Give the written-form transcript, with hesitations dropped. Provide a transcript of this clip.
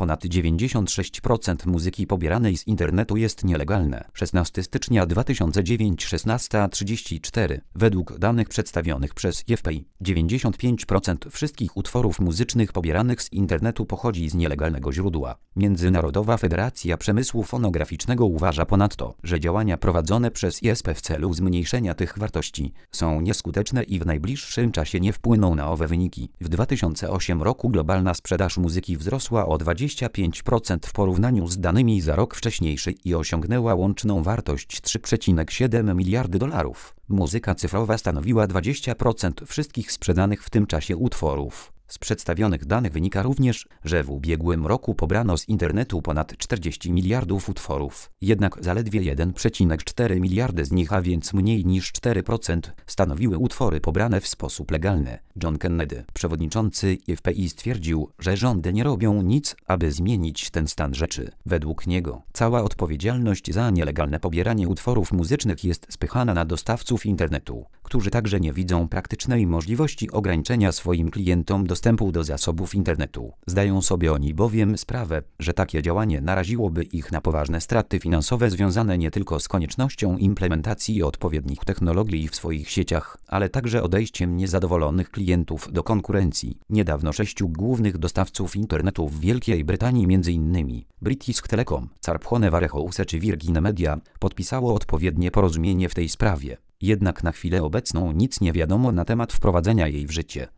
Ponad 96% muzyki pobieranej z internetu jest nielegalne. 16 stycznia 2009, 16:34. Według danych przedstawionych przez IFPI, 95% wszystkich utworów muzycznych pobieranych z internetu pochodzi z nielegalnego źródła. Międzynarodowa Federacja Przemysłu Fonograficznego uważa ponadto, że działania prowadzone przez ISP w celu zmniejszenia tych wartości są nieskuteczne i w najbliższym czasie nie wpłyną na owe wyniki. W 2008 roku globalna sprzedaż muzyki wzrosła o 25% w porównaniu z danymi za rok wcześniejszy i osiągnęła łączną wartość 3,7 miliardy dolarów. Muzyka cyfrowa stanowiła 20% wszystkich sprzedanych w tym czasie utworów. Z przedstawionych danych wynika również, że w ubiegłym roku pobrano z internetu ponad 40 miliardów utworów. Jednak zaledwie 1,4 miliardy z nich, a więc mniej niż 4%, stanowiły utwory pobrane w sposób legalny. John Kennedy, przewodniczący IFPI, stwierdził, że rządy nie robią nic, aby zmienić ten stan rzeczy. Według niego cała odpowiedzialność za nielegalne pobieranie utworów muzycznych jest spychana na dostawców internetu, którzy także nie widzą praktycznej możliwości ograniczenia swoim klientom dostępu do zasobów internetu. Zdają sobie oni bowiem sprawę, że takie działanie naraziłoby ich na poważne straty finansowe związane nie tylko z koniecznością implementacji odpowiednich technologii w swoich sieciach, ale także odejściem niezadowolonych klientów do konkurencji. Niedawno 6 głównych dostawców internetu w Wielkiej Brytanii, m.in. British Telecom, Charter Warehouse czy Virgin Media, podpisało odpowiednie porozumienie w tej sprawie. Jednak na chwilę obecną nic nie wiadomo na temat wprowadzenia jej w życie.